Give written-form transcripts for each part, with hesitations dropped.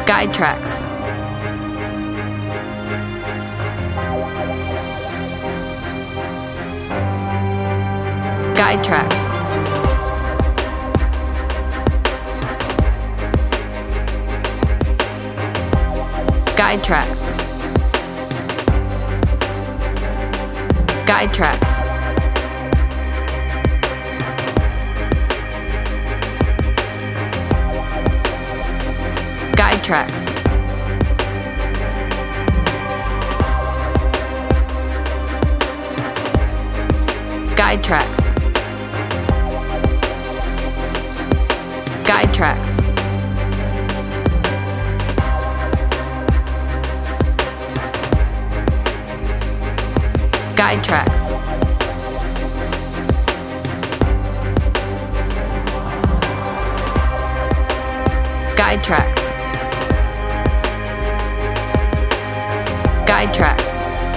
Guide tracks. Guide tracks. Guide tracks. Guide tracks. Guide tracks. Guide tracks. Guide tracks. Guide tracks. Guide tracks. Guide tracks.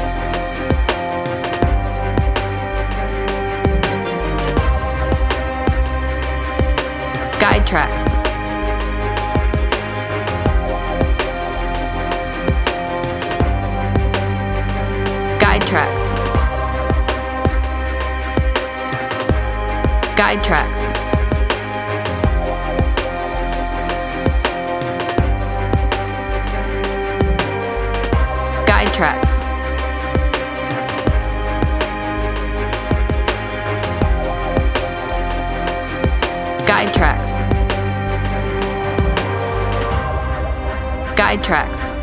Guide tracks. Guide tracks. Guide tracks. Guide tracks. Guide tracks. Guide tracks.